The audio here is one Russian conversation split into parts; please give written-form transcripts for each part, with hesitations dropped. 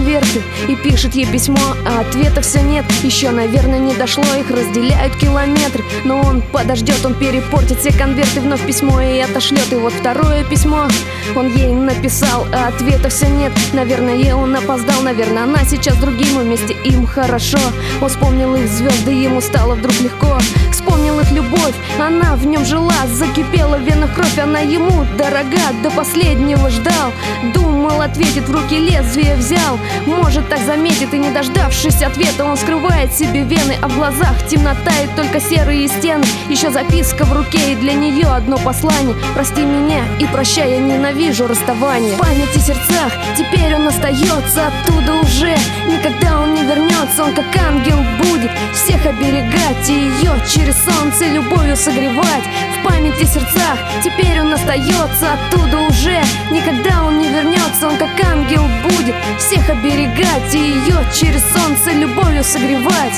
конверты и пишет ей письмо, а ответа все нет. Еще, наверное, не дошло, их разделяют километры. Но он подождет, он перепортит все конверты, вновь письмо и отошлет. И вот второе письмо он ей написал, а ответа все нет. Наверное, он опоздал, наверное, она сейчас с другим, вместе им хорошо. Он вспомнил их звезды, ему стало вдруг легко. Вспомнил их любовь, она в нем жила, закипела в венах кровь, она ему дорога, до последнего ждал. Думал, ответит, в руки лезвие взял, может так заметит, и не дождавшись ответа, он скрывает себе вены, а в глазах темнота и только серые стены. Еще записка в руке, и для нее одно послание: прости меня и прощай, я ненавижу расставание. В памяти сердцах теперь он остается, оттуда уже никогда он не вернется. Он как ангел будет всех оберегать и ее через солнце любовью согревать. В памяти сердцах теперь он остается, оттуда уже никогда он не вернется. Он как ангел будет всех оберегать и ее через солнце любовью согревать.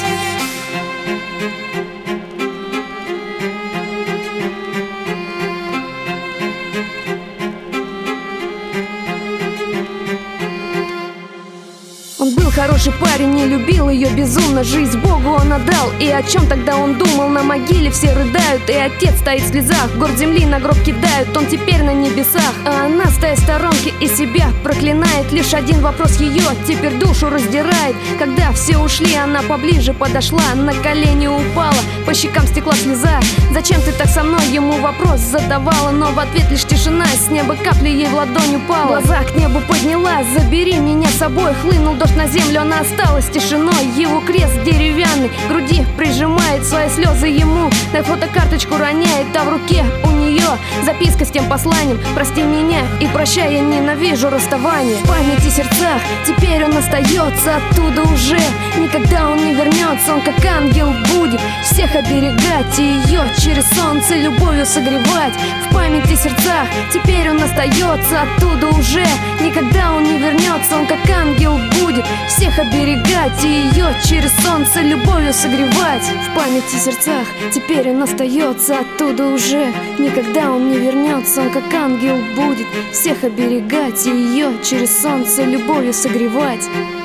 Он был хороший парень, не любил ее безумно, жизнь Богу он отдал. И о чем тогда он думал? На могиле все рыдают, и отец стоит в слезах, горсть земли на гроб кидают, он теперь на небесах. А она, стоя в сторонке, и себя проклинает. Лишь один вопрос ее теперь душу раздирает. Когда все ушли, она поближе подошла, на колени упала, по щекам стекла слеза. Зачем ты так со мной? Ему вопрос задавала, но в ответ лишь тишина, с неба капли ей в ладонь упала. Глаза к небу подняла: забери меня с собой. Хлынул дождь на землю, она осталась тишиной. Его крест деревянный к груди прижимает свои слезы ему, на фотокарточку роняет, а в руке у нее записка с тем посланием: прости меня и прощай, я ненавижу расставание. В памяти сердцах теперь он остается, оттуда уже никогда он не вернется. Он как ангел будет всех оберегать и ее через солнце любовью согревать. В памяти сердцах теперь он остается, оттуда уже никогда он не вернется. Он как ангел будет всех оберегать и ее через солнце любовью согревать. В памяти сердцах теперь он остается, оттуда уже никогда он не вернется. Он как ангел будет всех оберегать и ее через солнце любовью согревать.